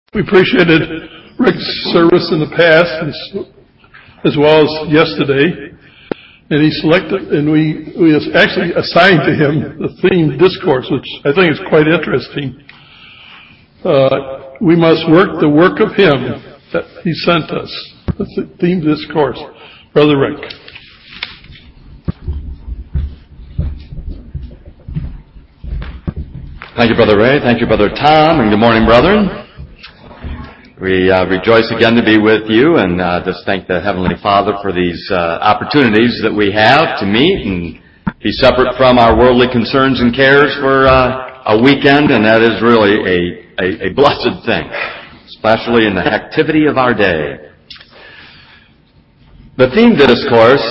We appreciated Rick's service in the past as well as yesterday. And he selected, and we actually assigned to him the theme discourse, which I think is quite interesting. We must work the work of him that he sent us. The theme discourse. Brother Rick. Thank you, Brother Ray. Thank you, Brother Tom, and good morning, brethren. We rejoice again to be with you, and just thank the Heavenly Father for these opportunities that we have to meet and be separate from our worldly concerns and cares for a weekend, and that is really a blessed thing, especially in the activity of our day. The theme discourse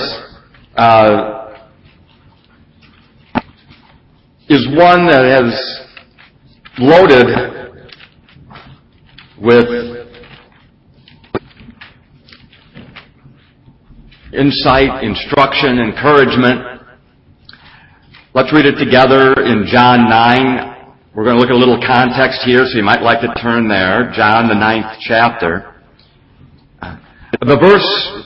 is one that has loaded with insight, instruction, encouragement. Let's read it together in John 9. We're going to look at a little context here, so you might like to turn there. John, the 9th chapter. The verse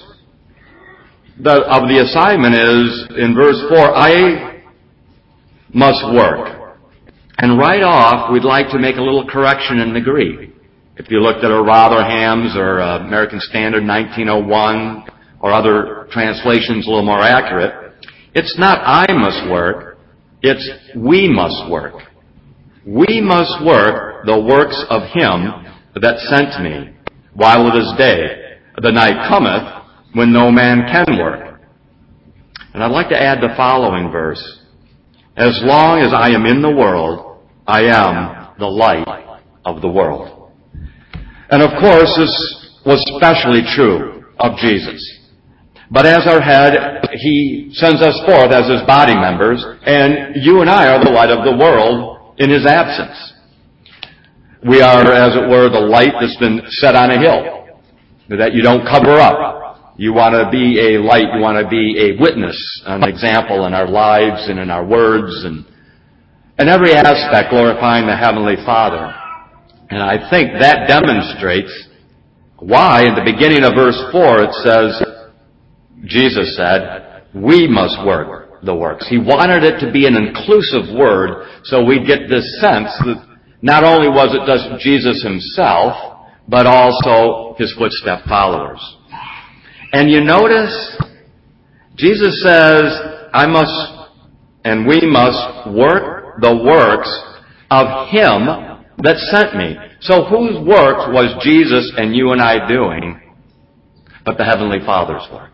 of the assignment is in verse 4, I must work. And right off, we'd like to make a little correction in the Greek. If you looked at a Rotherham's or American Standard 1901 or other translations a little more accurate, it's not I must work, it's we must work. We must work the works of him that sent me while it is day. The night cometh when no man can work. And I'd like to add the following verse. As long as I am in the world, I am the light of the world. And of course, this was especially true of Jesus. But as our head, he sends us forth as his body members, and you and I are the light of the world in his absence. We are, as it were, the light that's been set on a hill that you don't cover up. You want to be a light, you want to be a witness, an example in our lives and in our words and in every aspect glorifying the Heavenly Father. And I think that demonstrates why in the beginning of verse 4 it says, Jesus said, we must work the works. He wanted it to be an inclusive word so we get this sense that not only was it just Jesus himself, but also his footstep followers. And you notice, Jesus says, I must and we must work the works of him that sent me. So whose work was Jesus and you and I doing but the Heavenly Father's work?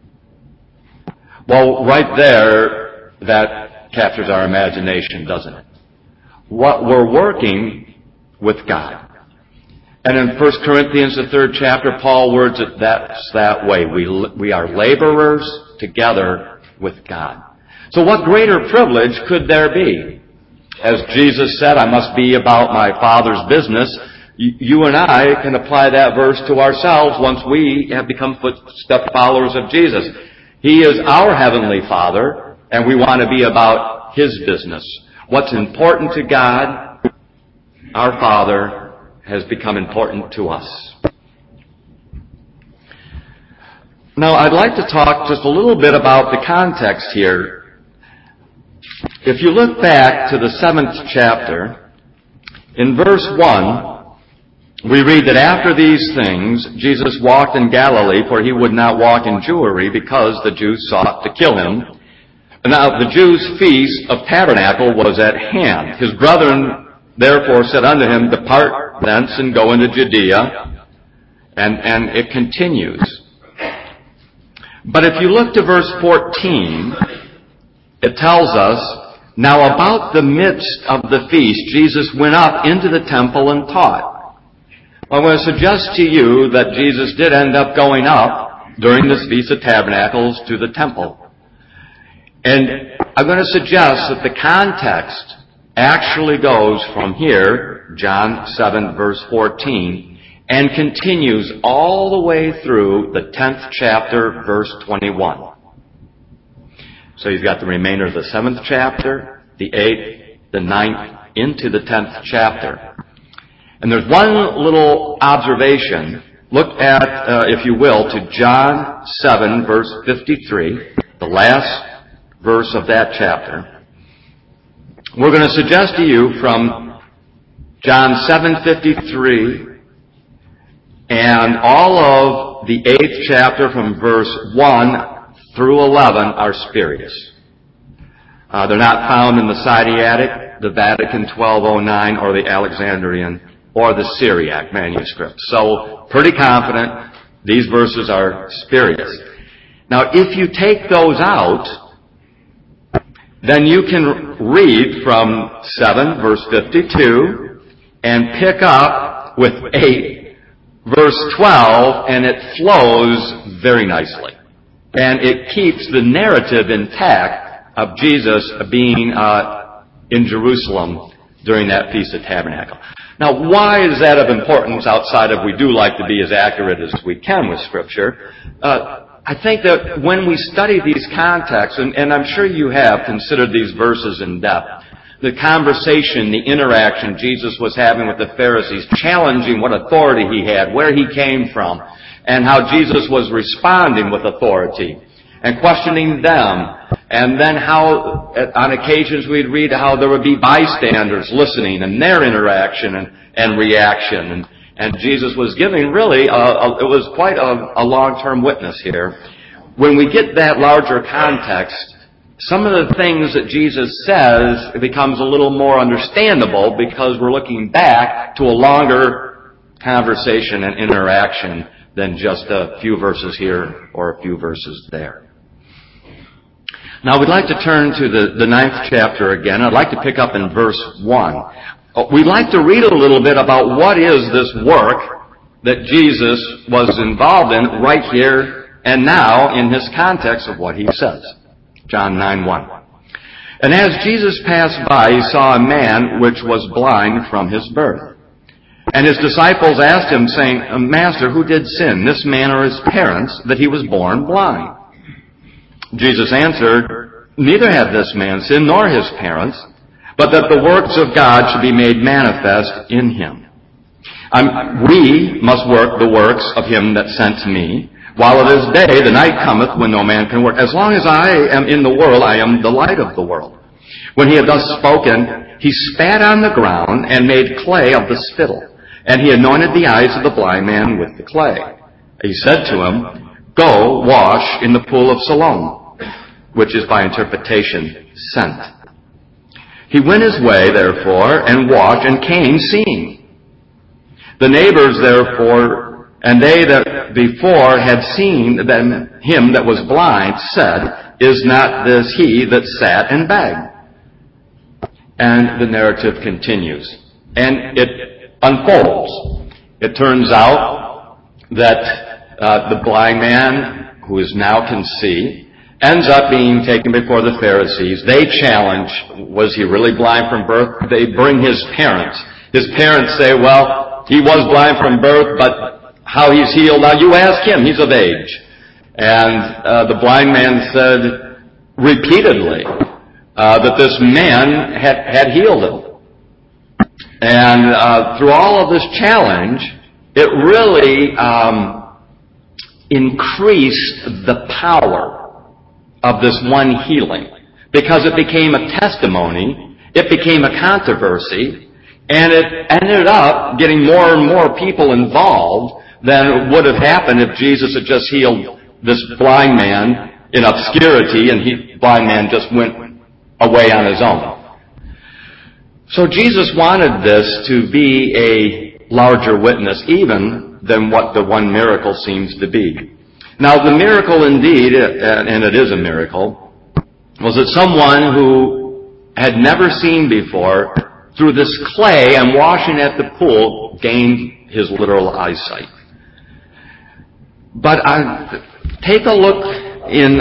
Well, right there, that captures our imagination, doesn't it? What we're working with God. And in 1 Corinthians, the 3rd chapter, Paul words it that way. We are laborers together with God. So what greater privilege could there be? As Jesus said, I must be about my Father's business. You and I can apply that verse to ourselves once we have become footstep followers of Jesus. He is our Heavenly Father, and we want to be about his business. What's important to God, our Father, has become important to us. Now, I'd like to talk just a little bit about the context here. If you look back to the 7th chapter, in verse 1, we read that after these things, Jesus walked in Galilee, for he would not walk in Jewry, because the Jews sought to kill him. Now the Jews' feast of tabernacle was at hand. His brethren therefore said unto him, Depart thence and go into Judea. And it continues. But if you look to verse 14, it tells us, Now about the midst of the feast, Jesus went up into the temple and taught. I want to suggest to you that Jesus did end up going up during this Feast of Tabernacles to the temple. And I'm going to suggest that the context actually goes from here, John 7 verse 14, and continues all the way through the 10th chapter, verse 21. So you've got the remainder of the 7th chapter, the 8th, the 9th, into the 10th chapter. And there's one little observation. Look at, if you will, to John 7, verse 53, the last verse of that chapter. We're going to suggest to you from John 7:53 and all of the 8th chapter from verse 1 through 11 are spurious. They're not found in the Sinaitic, the Vatican 1209, or the Alexandrian, or the Syriac manuscript. So, pretty confident these verses are spurious. Now, if you take those out, then you can read from 7, verse 52, and pick up with 8, verse 12, and it flows very nicely. And it keeps the narrative intact of Jesus being in Jerusalem during that Feast of Tabernacle. Now, why is that of importance outside of we do like to be as accurate as we can with Scripture? I think that when we study these contexts, and I'm sure you have considered these verses in depth, the conversation, the interaction Jesus was having with the Pharisees, challenging what authority he had, where he came from, and how Jesus was responding with authority, and questioning them, and then how, on occasions we'd read how there would be bystanders listening, and their interaction and reaction, and Jesus was giving really, it was quite a long-term witness here. When we get that larger context, some of the things that Jesus says becomes a little more understandable because we're looking back to a longer conversation and interaction than just a few verses here or a few verses there. Now we'd like to turn to the 9th chapter again. I'd like to pick up in verse 1. We'd like to read a little bit about what is this work that Jesus was involved in right here and now in his context of what he says. John 9:1. And as Jesus passed by, he saw a man which was blind from his birth. And his disciples asked him, saying, Master, who did sin, this man or his parents, that he was born blind? Jesus answered, Neither had this man sinned nor his parents, but that the works of God should be made manifest in him. We must work the works of him that sent me. While it is day, the night cometh when no man can work. As long as I am in the world, I am the light of the world. When he had thus spoken, he spat on the ground and made clay of the spittle. And he anointed the eyes of the blind man with the clay. He said to him, Go wash in the pool of Siloam, which is by interpretation sent. He went his way, therefore, and washed, and came seeing. The neighbors, therefore, and they that before had seen him that was blind, said, Is not this he that sat and begged? And the narrative continues. And it unfolds. It turns out that the blind man, who is now can see, ends up being taken before the Pharisees. They challenge, was he really blind from birth? They bring his parents. His parents say, well, he was blind from birth, but how he's healed, now you ask him, he's of age. And the blind man said repeatedly that this man had healed him. And through all of this challenge, it really increased the power of this one healing, because it became a testimony, it became a controversy, and it ended up getting more and more people involved than would have happened if Jesus had just healed this blind man in obscurity and the blind man just went away on his own. So Jesus wanted this to be a larger witness even than what the one miracle seems to be. Now, the miracle indeed, and it is a miracle, was that someone who had never seen before, through this clay and washing at the pool, gained his literal eyesight. But take a look in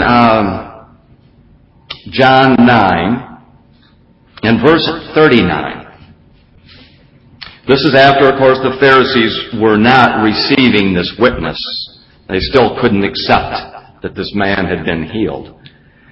John 9 and verse 39. This is after, of course, the Pharisees were not receiving this witness. They still couldn't accept that this man had been healed.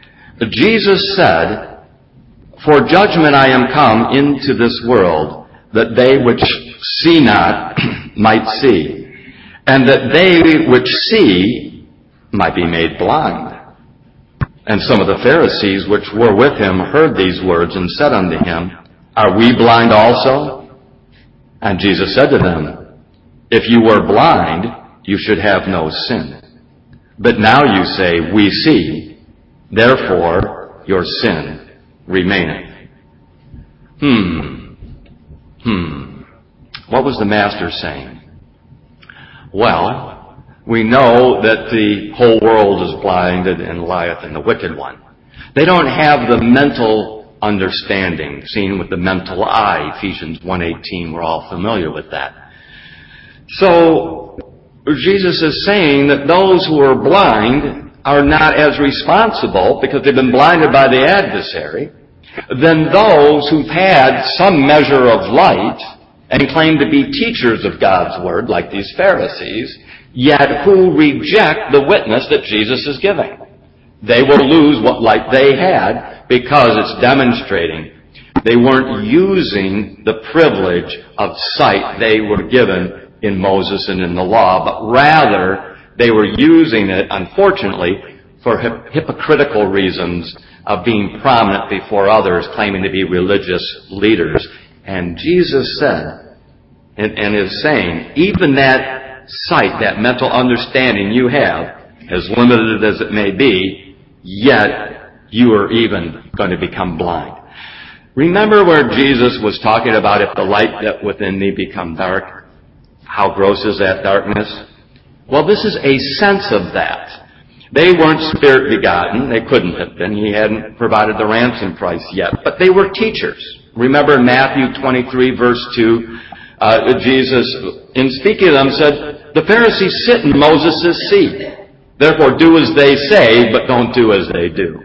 But Jesus said, For judgment I am come into this world, that they which see not might see, and that they which see might be made blind. And some of the Pharisees which were with him heard these words, and said unto him, Are we blind also? And Jesus said to them, If you were blind, you should have no sin. But now you say, We see, therefore your sin remaineth. What was the Master saying? Well, we know that the whole world is blinded and lieth in the wicked one. They don't have the mental understanding, seen with the mental eye. Ephesians 1:18, we're all familiar with that. So, Jesus is saying that those who are blind are not as responsible, because they've been blinded by the adversary, than those who've had some measure of light and claim to be teachers of God's Word, like these Pharisees, yet who reject the witness that Jesus is giving. They will lose what light they had because it's demonstrating they weren't using the privilege of sight they were given in Moses and in the law, but rather they were using it, unfortunately, for hypocritical reasons of being prominent before others, claiming to be religious leaders. And Jesus said, and is saying, even that sight, that mental understanding you have, as limited as it may be, yet you are even going to become blind. Remember where Jesus was talking about, if the light that within me become dark, how gross is that darkness? Well, this is a sense of that. They weren't spirit begotten. They couldn't have been. He hadn't provided the ransom price yet. But they were teachers. Remember in Matthew 23, verse 2, Jesus, in speaking to them, said, The Pharisees sit in Moses' seat. Therefore do as they say, but don't do as they do.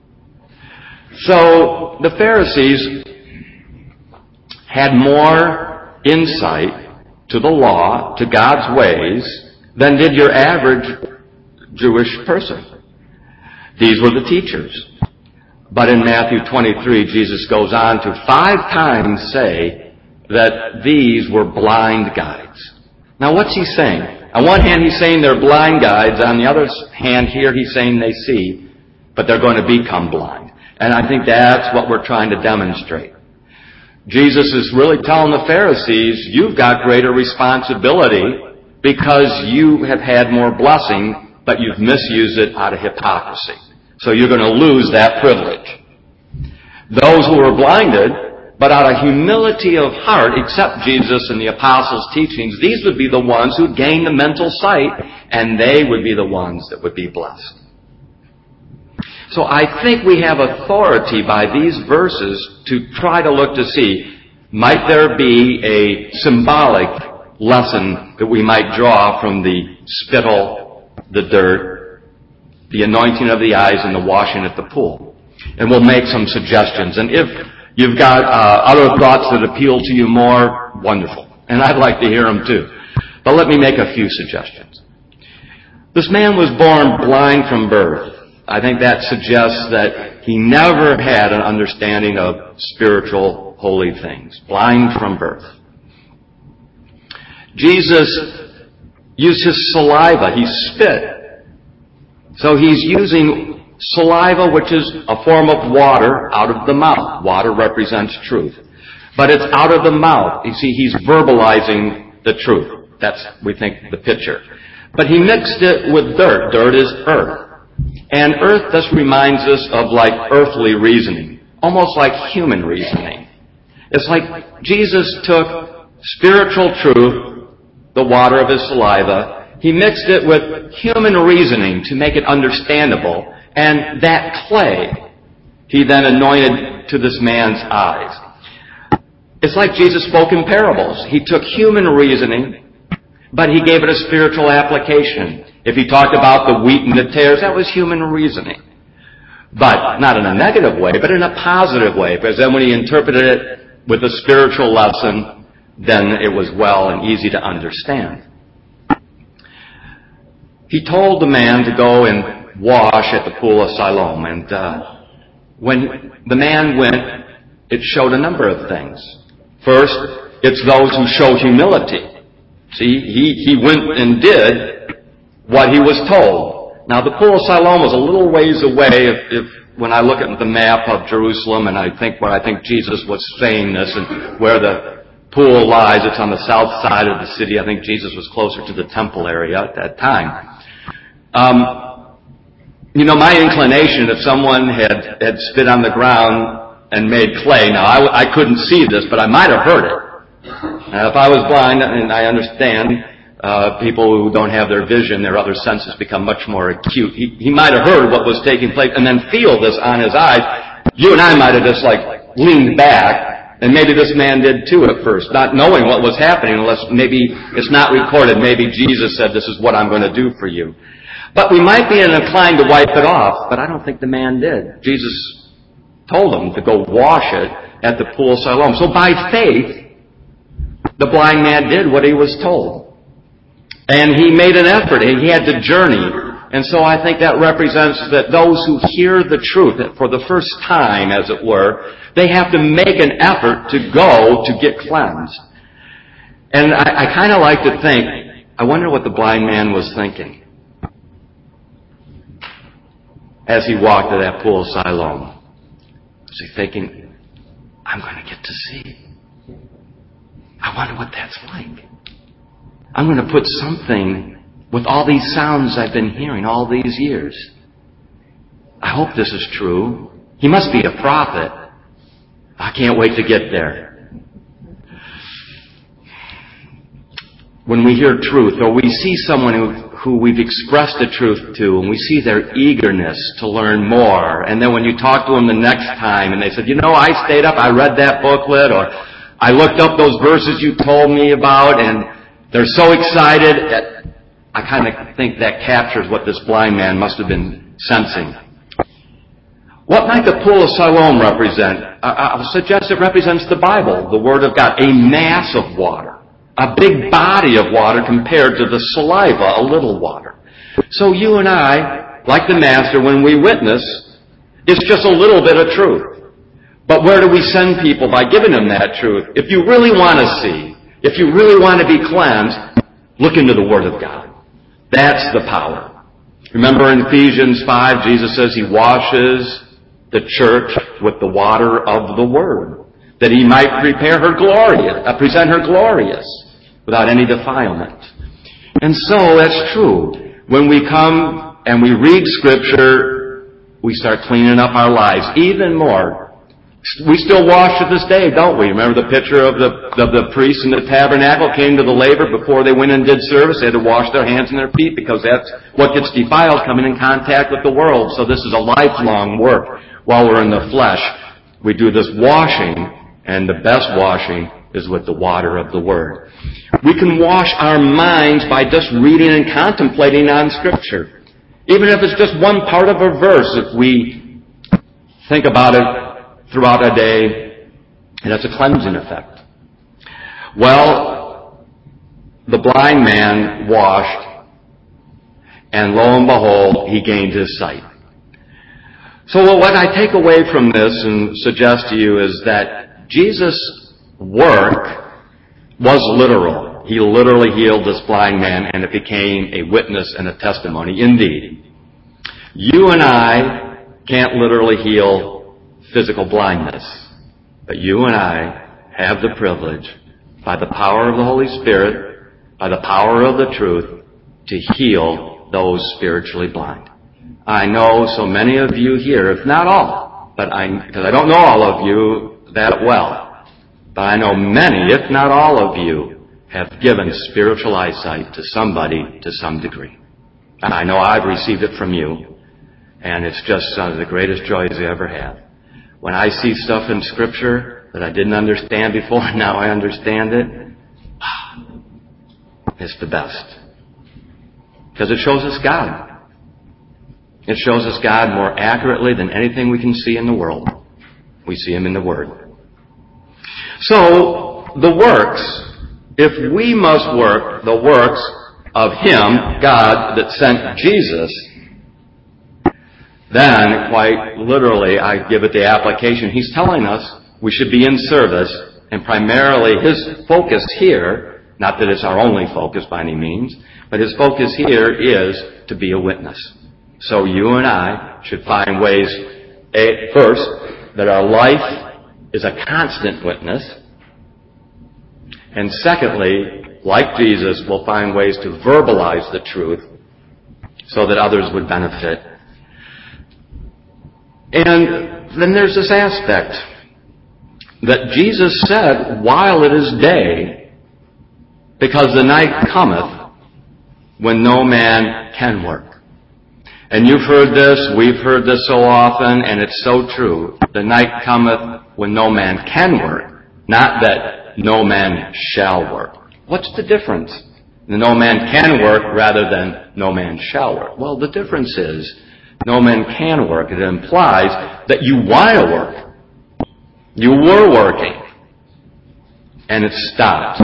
So the Pharisees had more insight to the law, to God's ways, than did your average Jewish person. These were the teachers. But in Matthew 23, Jesus goes on to 5 times say that these were blind guides. Now what's he saying? On one hand, he's saying they're blind guides. On the other hand, here he's saying they see, but they're going to become blind. And I think that's what we're trying to demonstrate. Jesus is really telling the Pharisees, you've got greater responsibility because you have had more blessing, but you've misused it out of hypocrisy. So you're going to lose that privilege. Those who are blinded, but out of humility of heart, accept Jesus and the apostles' teachings, these would be the ones who gain the mental sight, and they would be the ones that would be blessed. So I think we have authority by these verses to try to look to see, might there be a symbolic lesson that we might draw from the spittle, the dirt, the anointing of the eyes, and the washing at the pool? And we'll make some suggestions. And if you've got other thoughts that appeal to you more, wonderful. And I'd like to hear them too. But let me make a few suggestions. This man was born blind from birth. I think that suggests that he never had an understanding of spiritual, holy things. Blind from birth. Jesus used his saliva. He spit. So he's using saliva, which is a form of water, out of the mouth. Water represents truth. But it's out of the mouth. You see, he's verbalizing the truth. That's, we think, the picture. But he mixed it with dirt. Dirt is earth. And earth thus reminds us of like earthly reasoning, almost like human reasoning. It's like Jesus took spiritual truth, the water of his saliva, he mixed it with human reasoning to make it understandable, and that clay he then anointed to this man's eyes. It's like Jesus spoke in parables. He took human reasoning, but he gave it a spiritual application. If he talked about the wheat and the tares, that was human reasoning. But not in a negative way, but in a positive way. Because then when he interpreted it with a spiritual lesson, then it was well and easy to understand. He told the man to go and wash at the pool of Siloam. And when the man went, it showed a number of things. First, It's those who show humility. See, he went and did what he was told. Now, the Pool of Siloam was a little ways away when I look at the map of Jerusalem, and I think Jesus was saying this, and where the pool lies, it's on the south side of the city. I think Jesus was closer to the temple area at that time. My inclination, if someone had spit on the ground and made clay, now I couldn't see this, but I might have heard it. Now, if I was blind, and I understand people who don't have their vision, their other senses become much more acute. He might have heard what was taking place and then feel this on his eyes. You and I might have just leaned back, and maybe this man did too at first, not knowing what was happening, unless maybe it's not recorded. Maybe Jesus said, "This is what I'm going to do for you." But we might be inclined to wipe it off, but I don't think the man did. Jesus told him to go wash it at the Pool of Siloam. So by faith, the blind man did what he was told. And he made an effort, and he had to journey. And so I think that represents that those who hear the truth for the first time, as it were, they have to make an effort to go to get cleansed. And I kind of like to think, I wonder what the blind man was thinking as he walked to that Pool of Siloam. Was he thinking, I'm going to get to see. I wonder what that's like. I'm going to put something with all these sounds I've been hearing all these years. I hope this is true. He must be a prophet. I can't wait to get there. When we hear truth, or we see someone who we've expressed the truth to, and we see their eagerness to learn more, and then when you talk to them the next time, and they said, I stayed up, I read that booklet, or I looked up those verses you told me about, and they're so excited. I kind of think that captures what this blind man must have been sensing. What might the Pool of Siloam represent? I'll suggest it represents the Bible, the Word of God, a mass of water, a big body of water compared to the saliva, a little water. So you and I, like the Master, when we witness, it's just a little bit of truth. But where do we send people by giving them that truth? If you really want to see, if you really want to be cleansed, look into the Word of God. That's the power. Remember in Ephesians 5, Jesus says He washes the church with the water of the Word, that He might present her glorious, without any defilement. And so that's true. When we come and we read Scripture, we start cleaning up our lives even more. We still wash to this day, don't we? Remember the picture of the priests in the tabernacle came to the laver before they went and did service. They had to wash their hands and their feet because that's what gets defiled, coming in contact with the world. So this is a lifelong work. While we're in the flesh, we do this washing, and the best washing is with the water of the Word. We can wash our minds by just reading and contemplating on Scripture. Even if it's just one part of a verse, if we think about it throughout a day, and that's a cleansing effect. Well, the blind man washed, and lo and behold, he gained his sight. So what I take away from this and suggest to you is that Jesus' work was literal. He literally healed this blind man, and it became a witness and a testimony. Indeed, you and I can't literally heal physical blindness, but you and I have the privilege, by the power of the Holy Spirit, by the power of the truth, to heal those spiritually blind. I know so many of you here, if not all, because I don't know all of you that well, but I know many, if not all of you, have given spiritual eyesight to somebody to some degree. And I know I've received it from you, and it's just one of the greatest joys I ever have. When I see stuff in Scripture that I didn't understand before, and now I understand it, it's the best. Because it shows us God. It shows us God more accurately than anything we can see in the world. We see Him in the Word. So, the works, if we must work the works of Him, God, that sent Jesus, then, quite literally, I give it the application. He's telling us we should be in service And primarily his focus here, not that it's our only focus by any means, but his focus here is to be a witness. So you and I should find ways, first, that our life is a constant witness. And secondly, like Jesus, we'll find ways to verbalize the truth so that others would benefit. And then there's this aspect that Jesus said, while it is day, because the night cometh when no man can work. And you've heard this, we've heard this so often, and it's so true. The night cometh when no man can work, not that no man shall work. What's the difference? The no man can work rather than no man shall work. Well, the difference is no man can work. It implies that you want to work. You were working, and it stopped.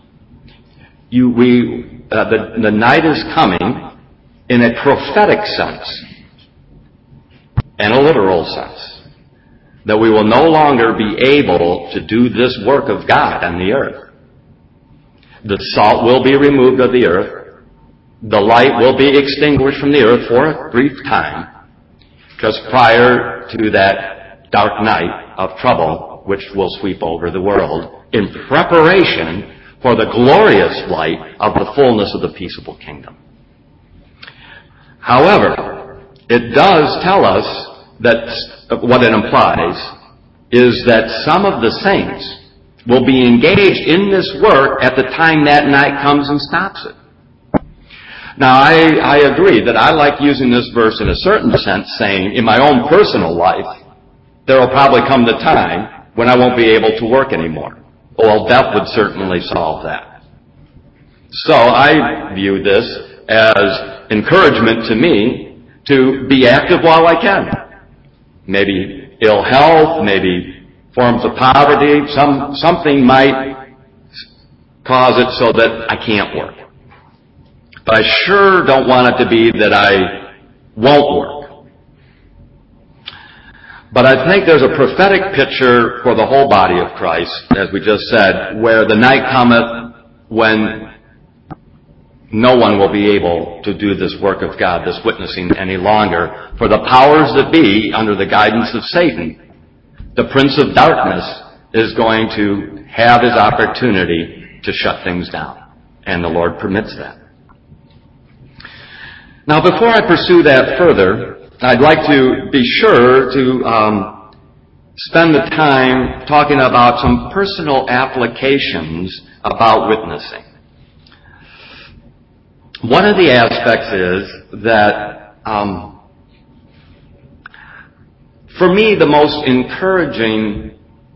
The night is coming in a prophetic sense and a literal sense, that we will no longer be able to do this work of God on the earth. The salt will be removed of the earth. The light will be extinguished from the earth for a brief time, just prior to that dark night of trouble which will sweep over the world, in preparation for the glorious light of the fullness of the peaceable kingdom. However, it does tell us that what it implies is that some of the saints will be engaged in this work at the time that night comes and stops it. Now, I agree that I like using this verse in a certain sense, saying, in my own personal life, there will probably come the time when I won't be able to work anymore. Well, death would certainly solve that. So I view this as encouragement to me to be active while I can. Maybe ill health, maybe forms of poverty, something might cause it so that I can't work. But I sure don't want it to be that I won't work. But I think there's a prophetic picture for the whole body of Christ, as we just said, where the night cometh when no one will be able to do this work of God, this witnessing any longer. For the powers that be, under the guidance of Satan, the prince of darkness is going to have his opportunity to shut things down. And the Lord permits that. Now, before I pursue that further, I'd like to be sure to spend the time talking about some personal applications about witnessing. One of the aspects is that, for me, the most encouraging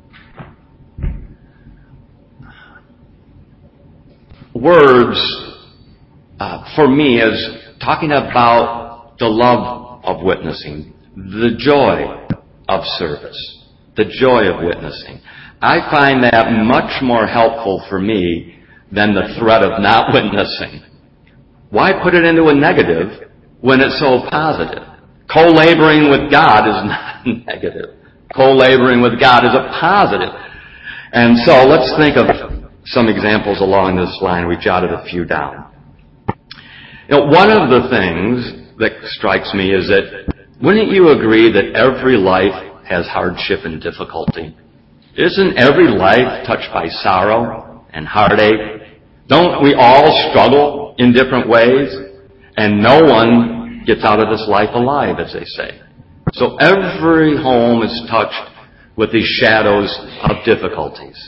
words for me is talking about the love of witnessing, the joy of service, the joy of witnessing. I find that much more helpful for me than the threat of not witnessing. Why put it into a negative when it's so positive? Co-laboring with God is not negative. Co-laboring with God is a positive. And so let's think of some examples along this line. We jotted a few down. One of the things that strikes me is that, wouldn't you agree that every life has hardship and difficulty? Isn't every life touched by sorrow and heartache? Don't we all struggle in different ways? And no one gets out of this life alive, as they say. So every home is touched with these shadows of difficulties.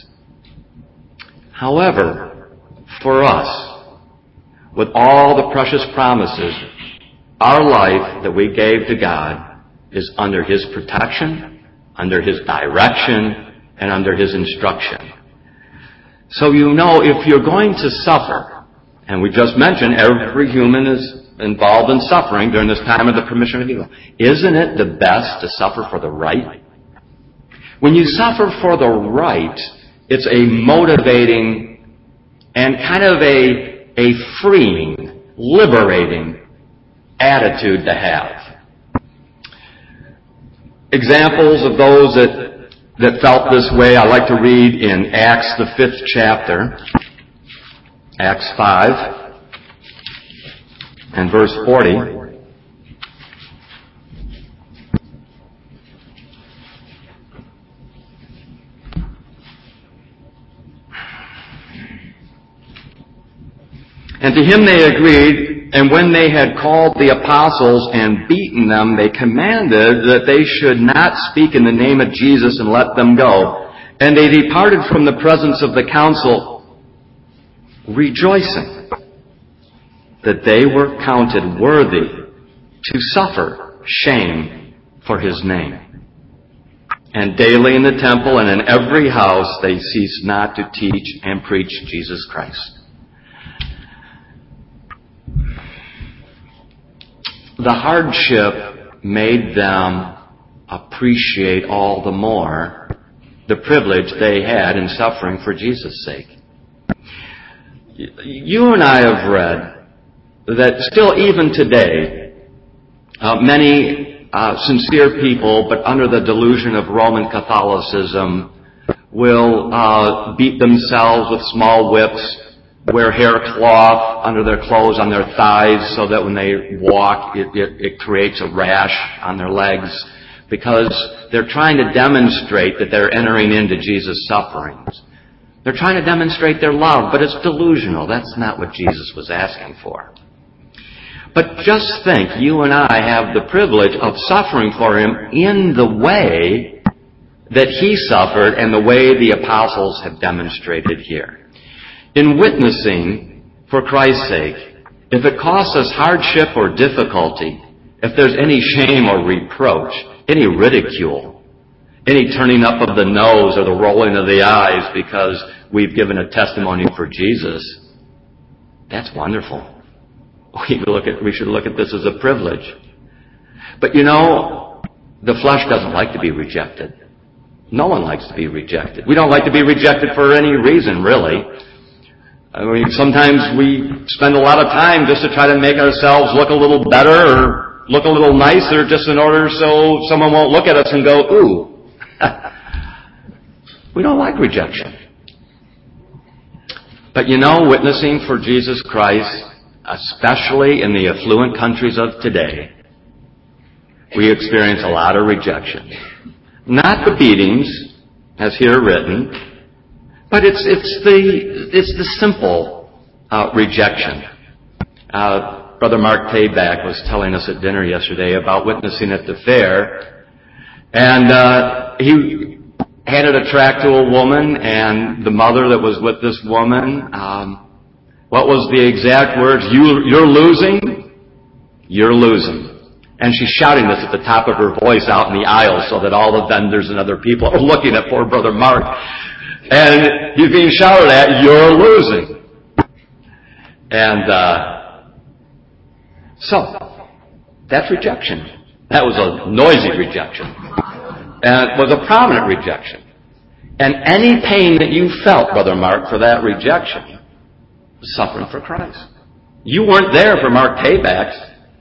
However, for us, with all the precious promises, our life that we gave to God is under His protection, under His direction, and under His instruction. So if you're going to suffer, and we just mentioned every human is involved in suffering during this time of the permission of evil, isn't it the best to suffer for the right? When you suffer for the right, it's a motivating and kind of a freeing, liberating attitude to have. Examples of those that that felt this way, I like to read in Acts, the 5th chapter, Acts 5, and verse 40. And to him they agreed, and when they had called the apostles and beaten them, they commanded that they should not speak in the name of Jesus and let them go. And they departed from the presence of the council, rejoicing that they were counted worthy to suffer shame for his name. And daily in the temple and in every house they ceased not to teach and preach Jesus Christ. The hardship made them appreciate all the more the privilege they had in suffering for Jesus' sake. You and I have read that still even today, many sincere people, but under the delusion of Roman Catholicism, will beat themselves with small whips, wear hair cloth under their clothes on their thighs so that when they walk it creates a rash on their legs, because they're trying to demonstrate that they're entering into Jesus' sufferings. They're trying to demonstrate their love, but it's delusional. That's not what Jesus was asking for. But just think, you and I have the privilege of suffering for him in the way that he suffered and the way the apostles have demonstrated here. In witnessing for Christ's sake, if it costs us hardship or difficulty, if there's any shame or reproach, any ridicule, any turning up of the nose or the rolling of the eyes because we've given a testimony for Jesus, that's wonderful. We should look at this as a privilege. But you know, the flesh doesn't like to be rejected. No one likes to be rejected. We don't like to be rejected for any reason, really. I mean, sometimes we spend a lot of time just to try to make ourselves look a little better or look a little nicer just in order so someone won't look at us and go, ooh. We don't like rejection. But you know, witnessing for Jesus Christ, especially in the affluent countries of today, we experience a lot of rejection. Not the beatings, as here written, but it's the simple rejection. Brother Mark Payback was telling us at dinner yesterday about witnessing at the fair, and he handed a tract to a woman, and the mother that was with this woman, what was the exact words? You're losing? You're losing. And she's shouting this at the top of her voice out in the aisle so that all the vendors and other people are looking at poor Brother Mark. And he's being shouted at, you're losing. And so, that's rejection. That was a noisy rejection. And it was a prominent rejection. And any pain that you felt, Brother Mark, for that rejection was suffering for Christ. You weren't there for Mark Payback's.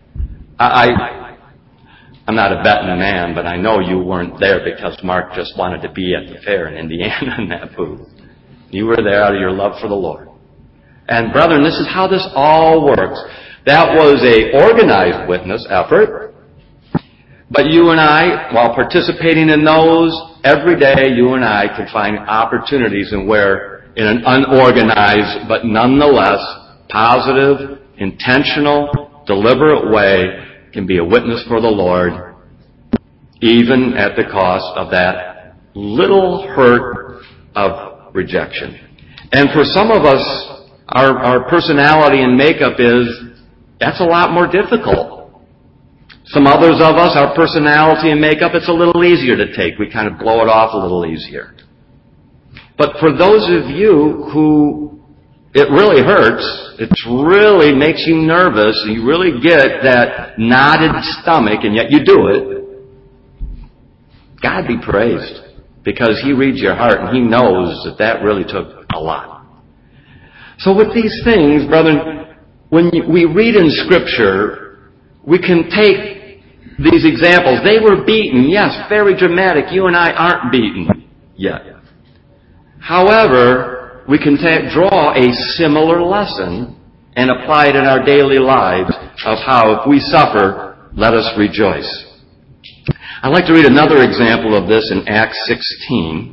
I'm not a betting man, but I know you weren't there because Mark just wanted to be at the fair in Indiana in that booth. You were there out of your love for the Lord. And brethren, this is how this all works. That was a organized witness effort. But you and I, while participating in those, every day you and I can find opportunities in an unorganized, but nonetheless positive, intentional, deliberate way, can be a witness for the Lord, even at the cost of that little hurt of rejection. And for some of us, our personality and makeup that's a lot more difficult. Some others of us, our personality and makeup, it's a little easier to take. We kind of blow it off a little easier. But for those of you who it really hurts, it really makes you nervous, and you really get that knotted stomach, and yet you do it, God be praised, because He reads your heart, and He knows that really took a lot. So with these things, brethren, when we read in Scripture, we can take these examples. They were beaten, yes, very dramatic. You and I aren't beaten yet. However, we can draw a similar lesson and apply it in our daily lives of how, if we suffer, let us rejoice. I'd like to read another example of this in Acts 16.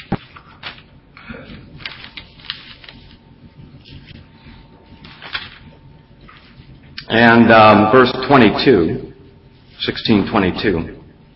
And verse 22, 16:22.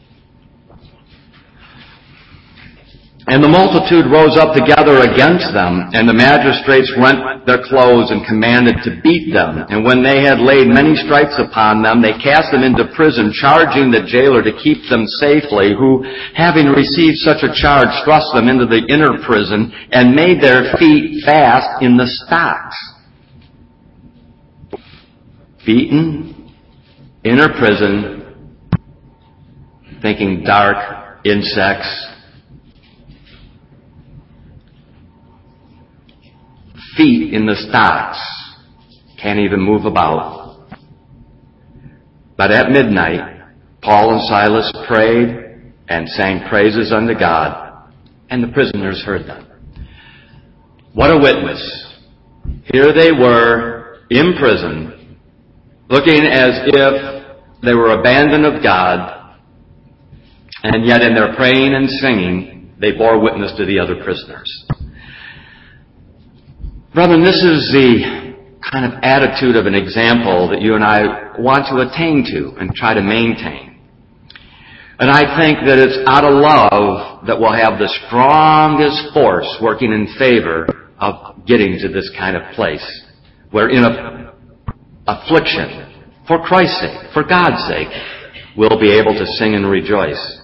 And the multitude rose up together against them, and the magistrates rent their clothes and commanded to beat them. And when they had laid many stripes upon them, they cast them into prison, charging the jailer to keep them safely, who, having received such a charge, thrust them into the inner prison and made their feet fast in the stocks. Beaten, inner prison, thinking dark, insects, feet in the stocks, can't even move about. But at midnight, Paul and Silas prayed and sang praises unto God, and the prisoners heard them. What a witness. Here they were in prison, looking as if they were abandoned of God, and yet in their praying and singing, they bore witness to the other prisoners. Brethren, this is the kind of attitude of an example that you and I want to attain to and try to maintain. And I think that it's out of love that we'll have the strongest force working in favor of getting to this kind of place, where in affliction, for Christ's sake, for God's sake, we'll be able to sing and rejoice.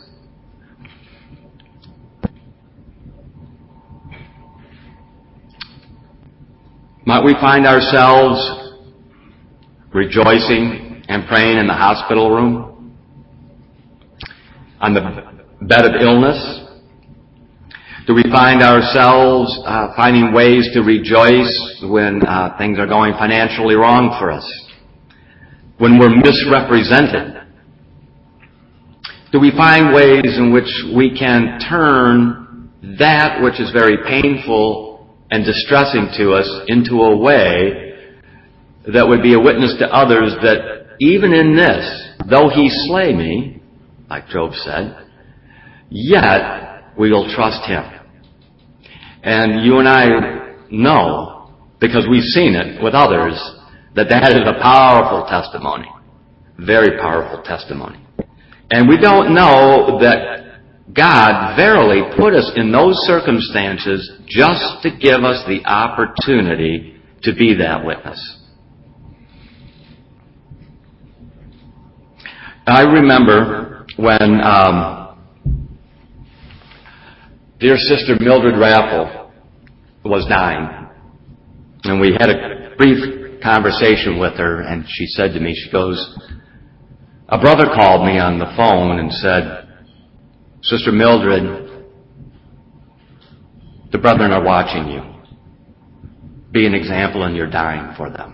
Might we find ourselves rejoicing and praying in the hospital room, on the bed of illness? Do we find ourselves finding ways to rejoice when things are going financially wrong for us? When we're misrepresented? Do we find ways in which we can turn that which is very painful and distressing to us into a way that would be a witness to others that even in this, though he slay me, like Job said, yet we will trust him. And you and I know, because we've seen it with others, that that is a powerful testimony. Very powerful testimony. And we don't know that God verily put us in those circumstances just to give us the opportunity to be that witness. I remember when dear Sister Mildred Raffle was dying, and we had a brief conversation with her, and she said to me, she goes, a brother called me on the phone and said, Sister Mildred, the brethren are watching you. Be an example in your dying for them.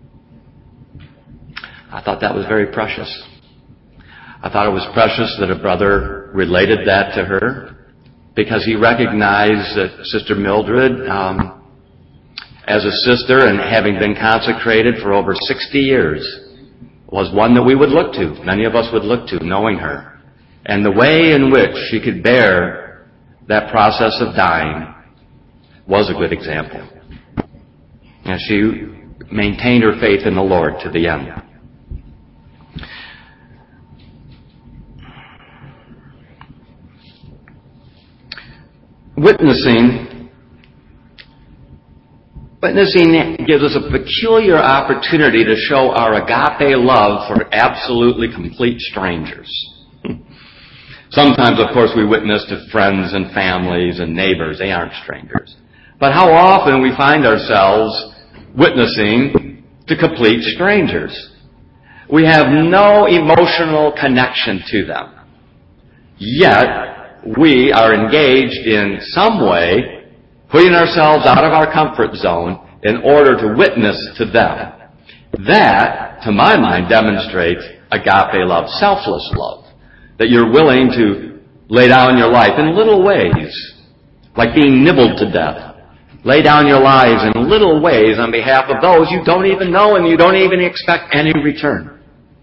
I thought that was very precious. I thought it was precious that a brother related that to her, because he recognized that Sister Mildred, as a sister and having been consecrated for over 60 years, was one that we would look to. Many of us would look to, knowing her. And the way in which she could bear that process of dying was a good example. And she maintained her faith in the Lord to the end. Witnessing gives us a peculiar opportunity to show our agape love for absolutely complete strangers. Sometimes, of course, we witness to friends and families and neighbors. They aren't strangers. But how often we find ourselves witnessing to complete strangers. We have no emotional connection to them. Yet, we are engaged in some way, putting ourselves out of our comfort zone in order to witness to them. That, to my mind, demonstrates agape love, selfless love. That you're willing to lay down your life in little ways, like being nibbled to death. Lay down your lives in little ways on behalf of those you don't even know and you don't even expect any return.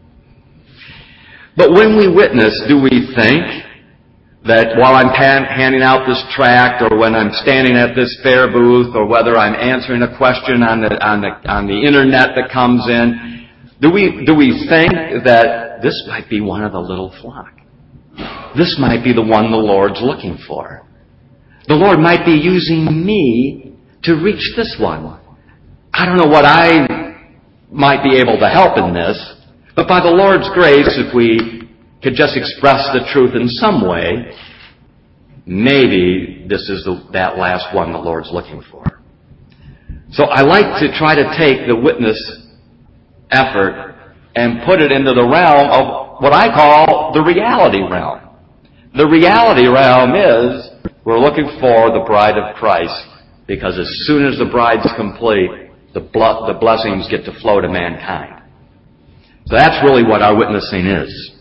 But when we witness, do we think that while I'm handing out this tract, or when I'm standing at this fair booth, or whether I'm answering a question on the internet that comes in, do we think that this might be one of the little flock? This might be the one the Lord's looking for. The Lord might be using me to reach this one. I don't know what I might be able to help in this, but by the Lord's grace, if we could just express the truth in some way, maybe this is that last one the Lord's looking for. So I like to try to take the witness effort and put it into the realm of what I call the reality realm. The reality realm is we're looking for the bride of Christ, because as soon as the bride's complete, the blessings get to flow to mankind. So that's really what our witnessing is.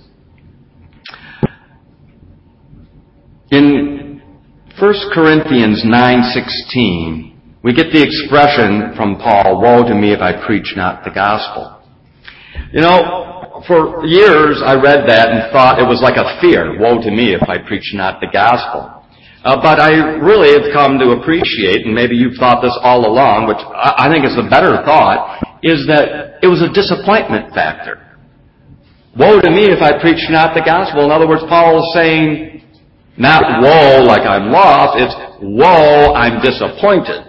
In 1 Corinthians 9:16, we get the expression from Paul, "Woe to me if I preach not the gospel." You know, for years I read that and thought it was like a fear. Woe to me if I preach not the gospel. But I really have come to appreciate, and maybe you've thought this all along, which I think is the better thought, is that it was a disappointment factor. Woe to me if I preach not the gospel. In other words, Paul is saying, not woe like I'm lost, it's woe, I'm disappointed.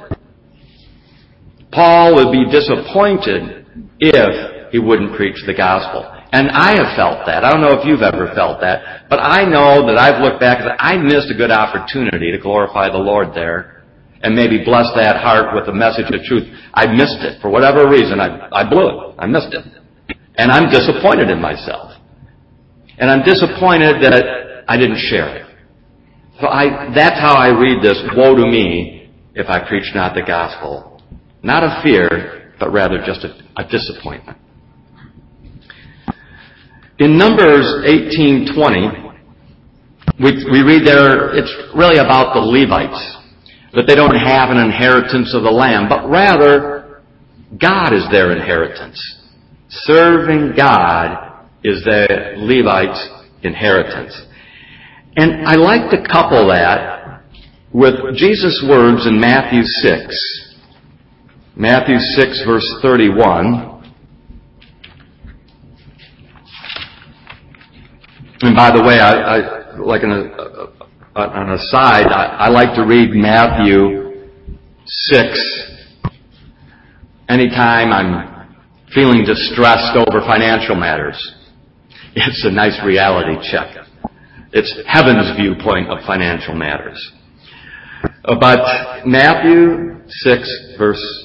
Paul would be disappointed if he wouldn't preach the gospel. And I have felt that. I don't know if you've ever felt that, but I know that I've looked back and I missed a good opportunity to glorify the Lord there and maybe bless that heart with a message of truth. I missed it. For whatever reason, I blew it. I missed it. And I'm disappointed in myself. And I'm disappointed that I didn't share it. So that's how I read this, woe to me if I preach not the gospel. Not a fear, but rather just a disappointment. In Numbers 18:20, we read there, it's really about the Levites, that they don't have an inheritance of the land, but rather God is their inheritance. Serving God is the Levites' inheritance. And I like to couple that with Jesus' words in Matthew 6. Matthew 6, verse 31. And by the way, I like an aside, I like to read Matthew 6 anytime I'm feeling distressed over financial matters. It's a nice reality check. It's heaven's viewpoint of financial matters. But Matthew 6, verse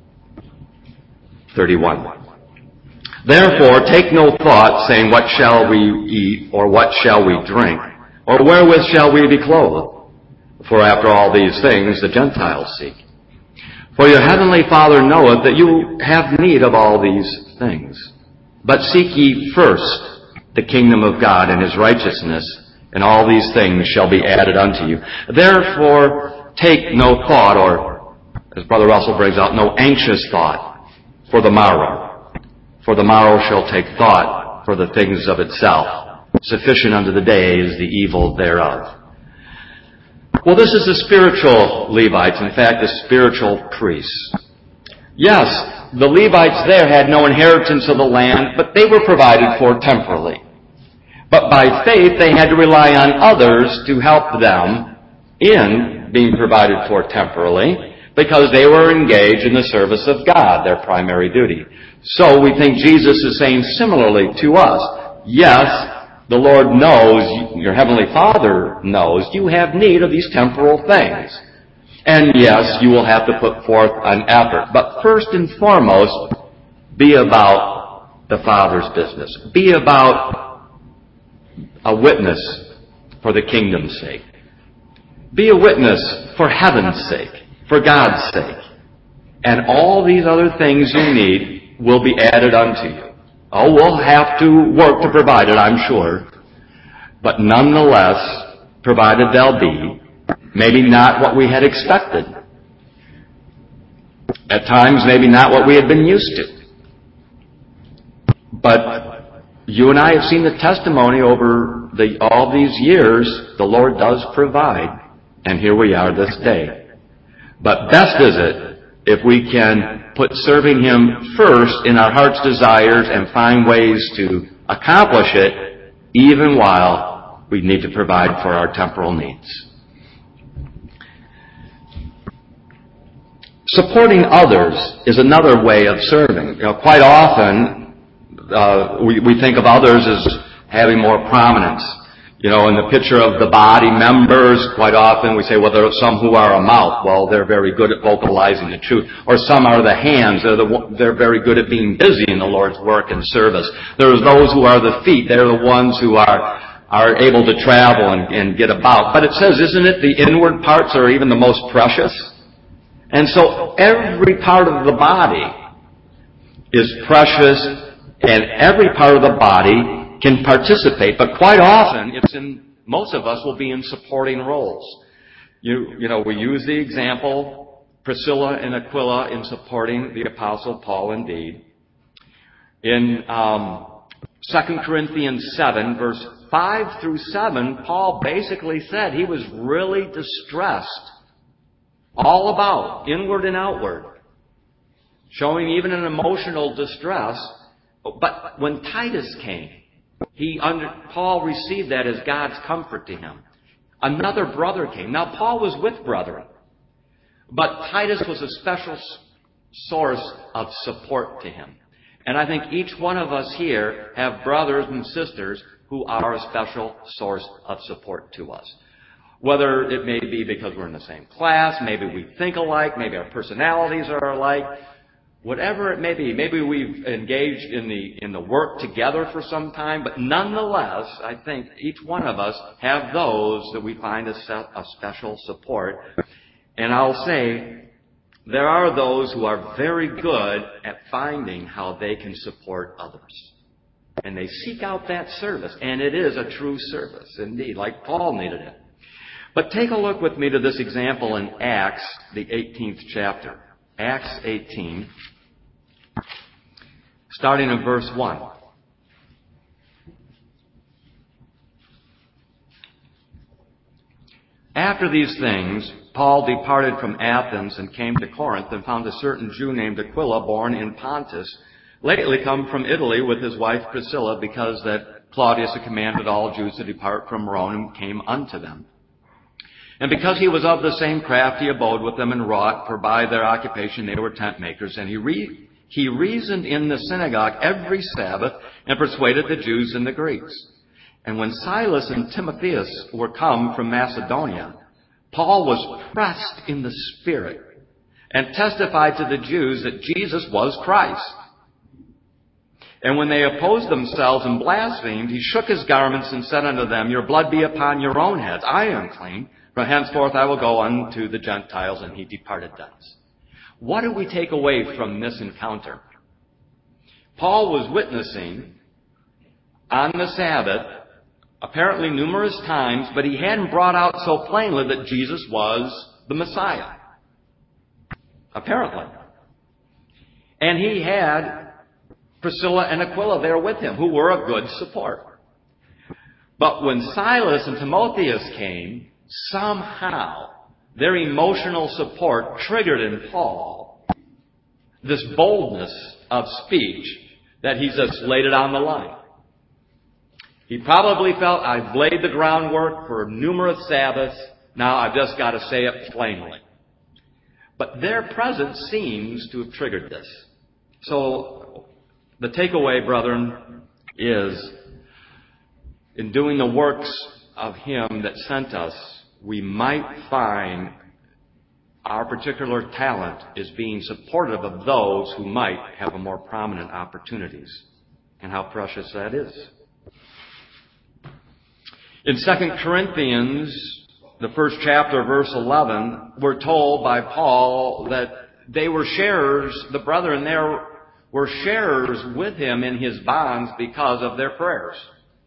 31. Therefore, take no thought, saying, what shall we eat, or what shall we drink, or wherewith shall we be clothed? For after all these things the Gentiles seek. For your heavenly Father knoweth that you have need of all these things. But seek ye first the kingdom of God and his righteousness, and all these things shall be added unto you. Therefore, take no thought, or, as Brother Russell brings out, no anxious thought for the morrow. For the morrow shall take thought for the things of itself. Sufficient unto the day is the evil thereof. Well, this is the spiritual Levites, in fact, the spiritual priests. Yes, the Levites there had no inheritance of the land, but they were provided for temporally. But by faith, they had to rely on others to help them in being provided for temporally, because they were engaged in the service of God, their primary duty. So we think Jesus is saying similarly to us, yes, the Lord knows, your Heavenly Father knows, you have need of these temporal things. And yes, you will have to put forth an effort. But first and foremost, be about the Father's business. Be about a witness for the kingdom's sake. Be a witness for heaven's sake, for God's sake. And all these other things you need will be added unto you. Oh, we'll have to work to provide it, I'm sure. But nonetheless, provided they'll be, maybe not what we had expected. At times, maybe not what we had been used to. But you and I have seen the testimony over all these years, the Lord does provide, and here we are this day. But best is it if we can put serving Him first in our heart's desires and find ways to accomplish it, even while we need to provide for our temporal needs. Supporting others is another way of serving. Quite often, we think of others as having more prominence. In the picture of the body members, quite often we say, well, there are some who are a mouth. Well, they're very good at vocalizing the truth. Or some are the hands. They're very good at being busy in the Lord's work and service. There's those who are the feet. They're the ones who are able to travel and get about. But it says, isn't it the inward parts are even the most precious? And so every part of the body is precious, and every part of the body can participate, but quite often most of us will be in supporting roles. We use the example, Priscilla and Aquila in supporting the Apostle Paul indeed. In 2 Corinthians 7, verse 5 through 7, Paul basically said he was really distressed all about, inward and outward, showing even an emotional distress. But when Titus came, Paul received that as God's comfort to him. Another brother came. Now, Paul was with brethren, but Titus was a special source of support to him. And I think each one of us here have brothers and sisters who are a special source of support to us. Whether it may be because we're in the same class, maybe we think alike, maybe our personalities are alike, whatever it may be. Maybe we've engaged in the work together for some time, but nonetheless, I think each one of us have those that we find a special support. And I'll say, there are those who are very good at finding how they can support others. And they seek out that service, and it is a true service, indeed, like Paul needed it. But take a look with me to this example in Acts, the 18th chapter. Acts 18, starting in verse 1. After these things, Paul departed from Athens and came to Corinth and found a certain Jew named Aquila, born in Pontus, lately come from Italy with his wife Priscilla, because that Claudius had commanded all Jews to depart from Rome and came unto them. And because he was of the same craft, he abode with them and wrought, for by their occupation they were tent makers. And he reasoned in the synagogue every Sabbath and persuaded the Jews and the Greeks. And when Silas and Timotheus were come from Macedonia, Paul was pressed in the Spirit and testified to the Jews that Jesus was Christ. And when they opposed themselves and blasphemed, he shook his garments and said unto them, Your blood be upon your own heads. I am clean. From henceforth I will go unto the Gentiles. And he departed thence. What do we take away from this encounter? Paul was witnessing on the Sabbath, apparently numerous times, but he hadn't brought out so plainly that Jesus was the Messiah. Apparently. And he had Priscilla and Aquila there with him, who were a good support. But when Silas and Timotheus came, somehow their emotional support triggered in Paul this boldness of speech that he just laid it on the line. He probably felt, I've laid the groundwork for numerous Sabbaths, now I've just got to say it plainly. But their presence seems to have triggered this. So the takeaway, brethren, is in doing the works of Him that sent us, we might find our particular talent is being supportive of those who might have a more prominent opportunities. And how precious that is. In 2 Corinthians, the first chapter, verse 11, we're told by Paul that they were sharers, the brethren there were sharers with him in his bonds because of their prayers.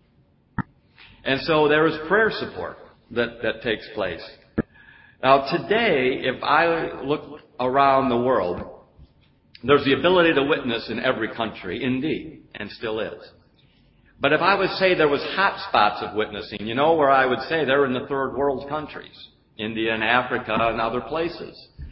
And so there is prayer support that takes place. Now today, if I look around the world, there's the ability to witness in every country, indeed, and still is. But if I would say there was hot spots of witnessing, you know where I would say they're in the third world countries, India and Africa and other places.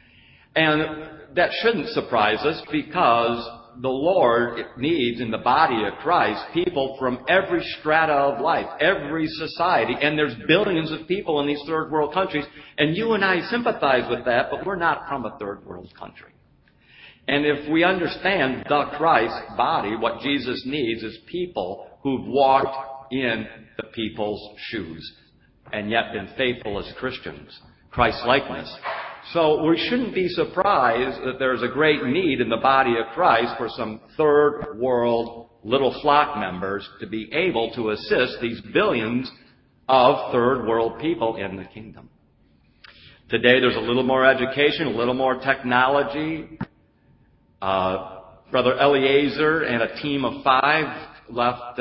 And that shouldn't surprise us because the Lord needs in the body of Christ people from every strata of life, every society, and there's billions of people in these third world countries, and you and I sympathize with that, but we're not from a third world country. And if we understand the Christ body, what Jesus needs is people who've walked in the people's shoes and yet been faithful as Christians, Christ-likeness. So we shouldn't be surprised that there's a great need in the body of Christ for some third world little flock members to be able to assist these billions of third world people in the kingdom. Today there's a little more education, a little more technology. Brother Eliezer and a team of 5 left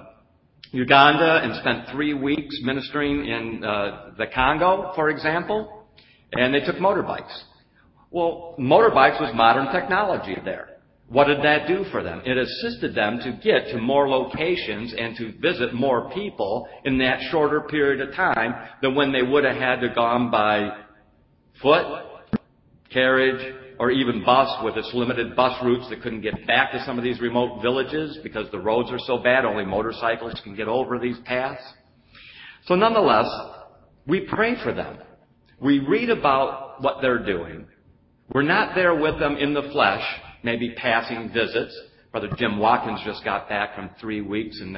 Uganda and spent 3 weeks ministering in the Congo, for example. And they took motorbikes. Well, motorbikes was modern technology there. What did that do for them? It assisted them to get to more locations and to visit more people in that shorter period of time than when they would have had to gone by foot, carriage, or even bus with its limited bus routes that couldn't get back to some of these remote villages because the roads are so bad, only motorcycles can get over these paths. So nonetheless, we pray for them. We read about what they're doing. We're not there with them in the flesh, maybe passing visits. Brother Jim Watkins just got back from 3 weeks in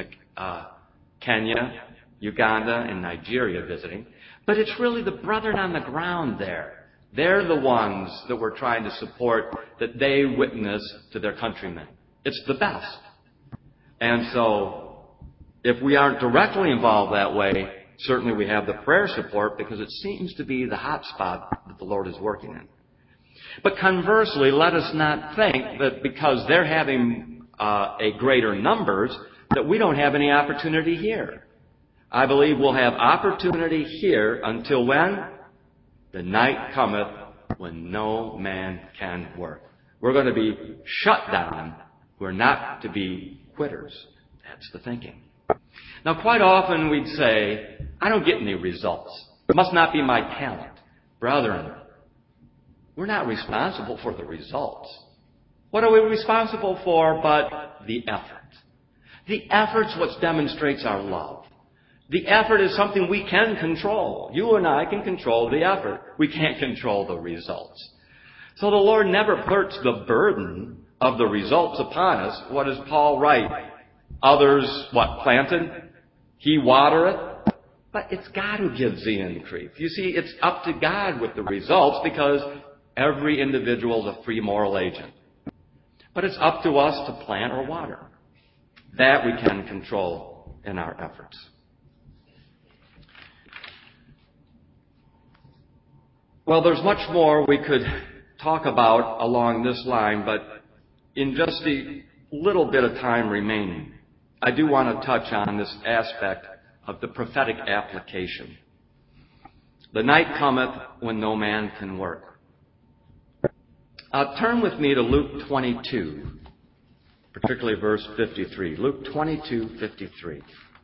Kenya, Uganda, and Nigeria visiting. But it's really the brethren on the ground there. They're the ones that we're trying to support, that they witness to their countrymen. It's the best. And so, if we aren't directly involved that way, certainly we have the prayer support because it seems to be the hot spot that the Lord is working in. But conversely, let us not think that because they're having a greater numbers, that we don't have any opportunity here. I believe we'll have opportunity here until when? The night cometh when no man can work. We're going to be shut down. We're not to be quitters. That's the thinking. Now, quite often we'd say, I don't get any results. It must not be my talent. Brethren, we're not responsible for the results. What are we responsible for but the effort? The effort's what demonstrates our love. The effort is something we can control. You and I can control the effort. We can't control the results. So the Lord never puts the burden of the results upon us. What does Paul write? Others, planted? He watereth? But it's God who gives the increase. You see, it's up to God with the results because every individual is a free moral agent. But it's up to us to plant or water. That we can control in our efforts. Well, there's much more we could talk about along this line, but in just the little bit of time remaining, I do want to touch on this aspect of the prophetic application. The night cometh when no man can work. Turn with me to Luke 22, particularly verse 53. Luke 22:53.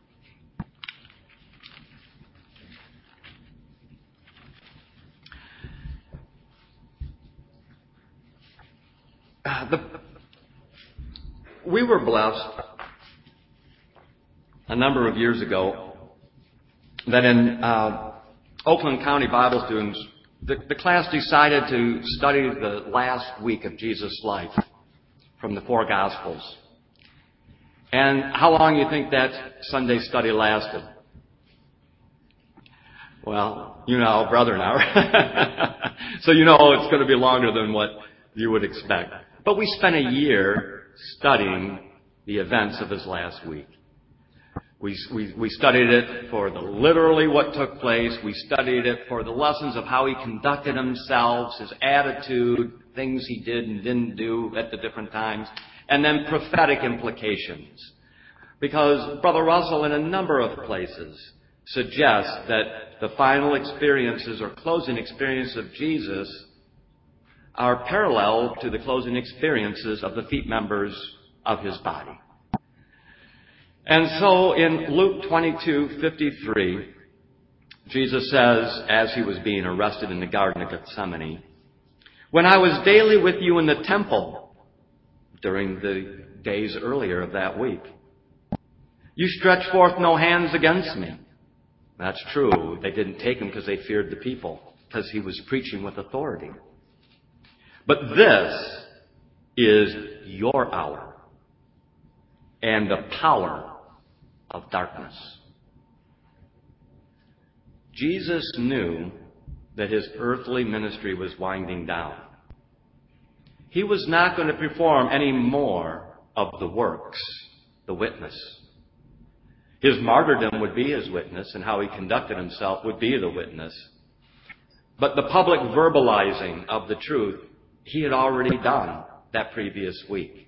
We were blessed a number of years ago that in Oakland County Bible students, the class decided to study the last week of Jesus' life from the 4 Gospels. And how long do you think that Sunday study lasted? Well, you know, brother now. So you know it's going to be longer than what you would expect. But we spent a year studying the events of his last week. We studied it for literally what took place. We studied it for the lessons of how he conducted himself, his attitude, things he did and didn't do at the different times. and then prophetic implications. Because Brother Russell, in a number of places, suggests that the final experiences or closing experience of Jesus are parallel to the closing experiences of the feet members of his body. And so in Luke 22:53, Jesus says, as he was being arrested in the Garden of Gethsemane, "When I was daily with you in the temple," during the days earlier of that week, "you stretched forth no hands against me." That's true. They didn't take him because they feared the people, because he was preaching with authority. "But this is your hour and the power of darkness." Jesus knew that his earthly ministry was winding down. He was not going to perform any more of the works, the witness. His martyrdom would be his witness, and how he conducted himself would be the witness. But the public verbalizing of the truth, he had already done that previous week.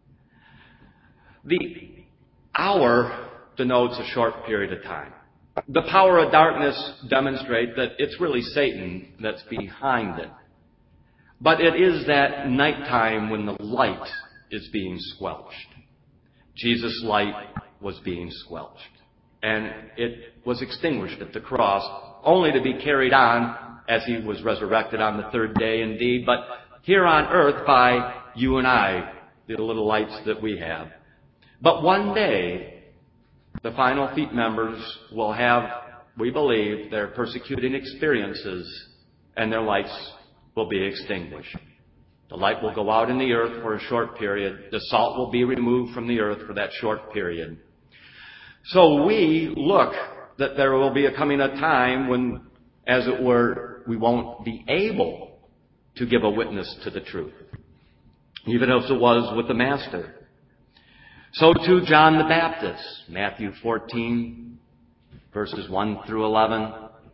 The hour denotes a short period of time. The power of darkness demonstrates that it's really Satan that's behind it. But it is that nighttime when the light is being squelched. Jesus' light was being squelched. And it was extinguished at the cross, only to be carried on as he was resurrected on the third day indeed, but here on earth by you and I, the little lights that we have. But one day, the final feet members will have, we believe, their persecuting experiences, and their lights will be extinguished. The light will go out in the earth for a short period. The salt will be removed from the earth for that short period. So we look that there will be coming a time when, as it were, we won't be able to give a witness to the truth, even as it was with the Master. So too John the Baptist, Matthew 14, verses 1 through 11.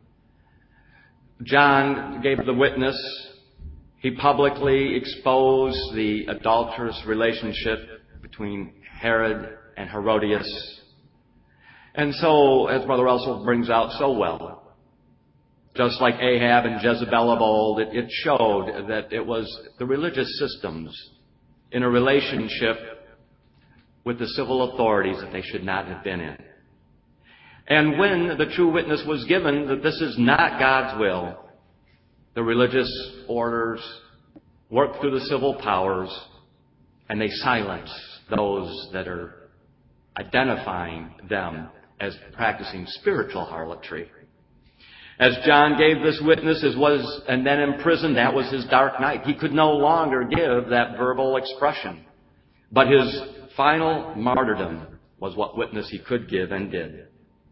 John gave the witness. He publicly exposed the adulterous relationship between Herod and Herodias. And so, as Brother Russell brings out so well, just like Ahab and Jezebel of old, it showed that it was the religious systems in a relationship with the civil authorities that they should not have been in. And when the true witness was given that this is not God's will, the religious orders work through the civil powers, and they silence those that are identifying them as practicing spiritual harlotry. As John gave this witness and then imprisoned, that was his dark night. He could no longer give that verbal expression. But his final martyrdom was what witness he could give and did.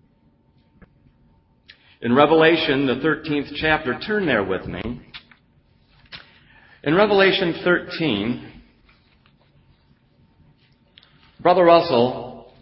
In Revelation, the 13th chapter, turn there with me. In Revelation 13, Brother Russell,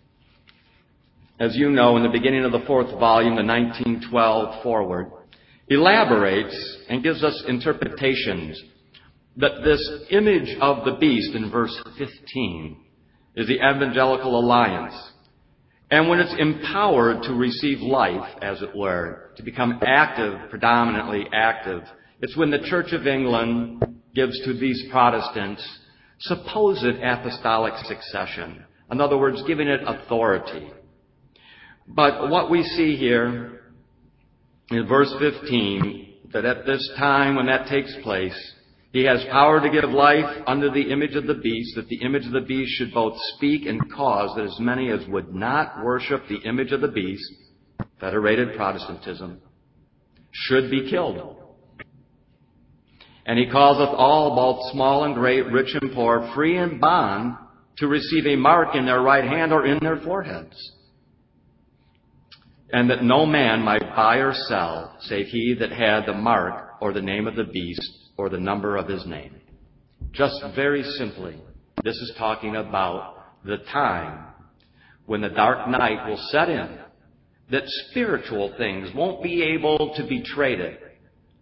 as you know, in the beginning of the fourth volume, the 1912 foreword, elaborates and gives us interpretations that this image of the beast in verse 15 is the evangelical alliance. And when it's empowered to receive life, as it were, to become active, predominantly active, it's when the Church of England gives to these Protestants supposed apostolic succession. In other words, giving it authority. But what we see here in verse 15, that at this time when that takes place, he has power to give life under the image of the beast, that the image of the beast should both speak and cause that as many as would not worship the image of the beast, federated Protestantism, should be killed. And he causeth all, both small and great, rich and poor, free and bond, to receive a mark in their right hand or in their foreheads. And that no man might buy or sell, save he that had the mark or the name of the beast or the number of his name. Just very simply, this is talking about the time when the dark night will set in, that spiritual things won't be able to be traded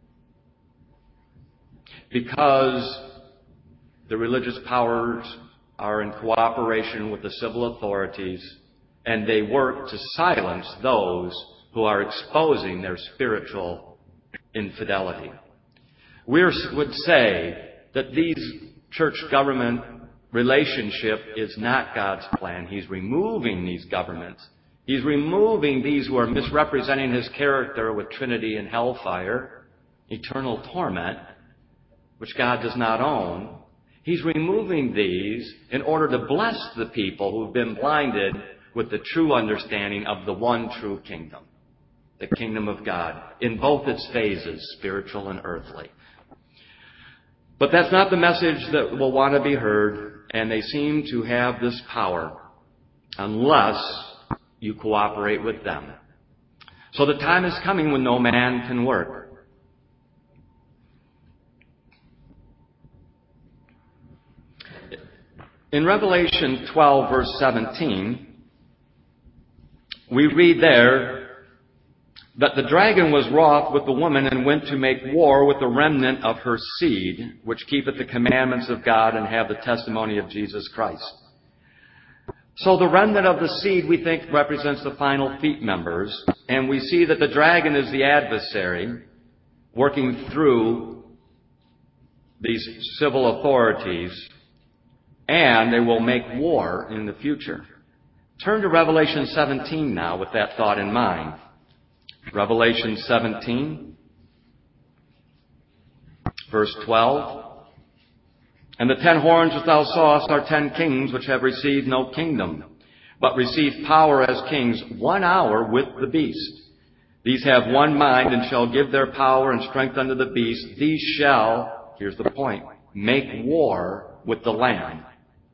because the religious powers are in cooperation with the civil authorities, and they work to silence those who are exposing their spiritual infidelity. We would say that these church-government relationship is not God's plan. He's removing these governments. He's removing these who are misrepresenting His character with Trinity and hellfire, eternal torment, which God does not own. He's removing these in order to bless the people who've been blinded with the true understanding of the one true kingdom, the kingdom of God, in both its phases, spiritual and earthly. But that's not the message that will want to be heard, and they seem to have this power unless you cooperate with them. So the time is coming when no man can work. In Revelation 12, verse 17, we read there that the dragon was wroth with the woman and went to make war with the remnant of her seed, which keepeth the commandments of God and have the testimony of Jesus Christ. So the remnant of the seed, we think, represents the final feet members, and we see that the dragon is the adversary working through these civil authorities, and they will make war in the future. Turn to Revelation 17 now with that thought in mind. Revelation 17, verse 12. And the 10 horns which thou sawest are 10 kings which have received no kingdom, but receive power as kings 1 hour with the beast. These have one mind and shall give their power and strength unto the beast. These shall, here's the point, make war with the Lamb.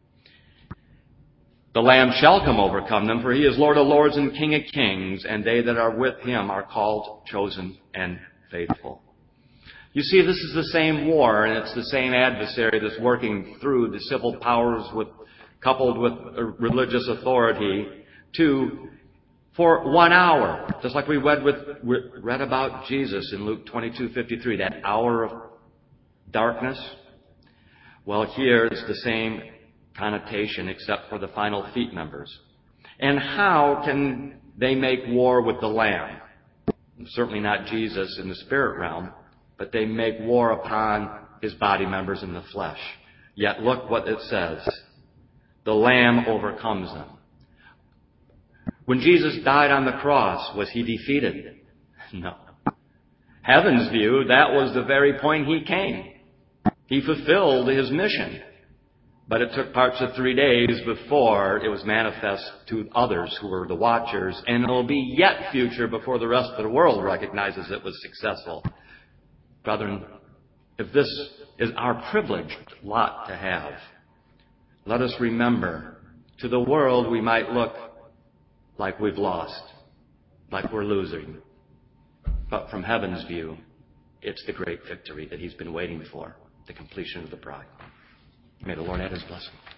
The Lamb shall come overcome them, for He is Lord of lords and King of kings, and they that are with Him are called, chosen, and faithful. You see, this is the same war, and it's the same adversary that's working through the civil powers coupled with religious authority for 1 hour. Just like we read about Jesus in Luke 22:53, that hour of darkness. Well, here it's the same connotation except for the final feet members. And how can they make war with the Lamb? Certainly not Jesus in the spirit realm, but they make war upon His body members in the flesh. Yet look what it says. The Lamb overcomes them. When Jesus died on the cross, was He defeated? No. Heaven's view, that was the very point He came. He fulfilled His mission. But it took parts of 3 days before it was manifest to others who were the watchers, and it will be yet future before the rest of the world recognizes it was successful. Brethren, if this is our privileged lot to have, let us remember, to the world we might look like we've lost, like we're losing. But from heaven's view, it's the great victory that He's been waiting for, the completion of the bride. May the Lord add His blessing.